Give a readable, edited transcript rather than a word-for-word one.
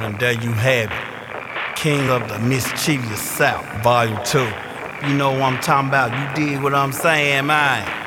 And there you have it. King of the Mischievous South, Volume 2. You know what I'm talking about. You dig what I'm saying, man?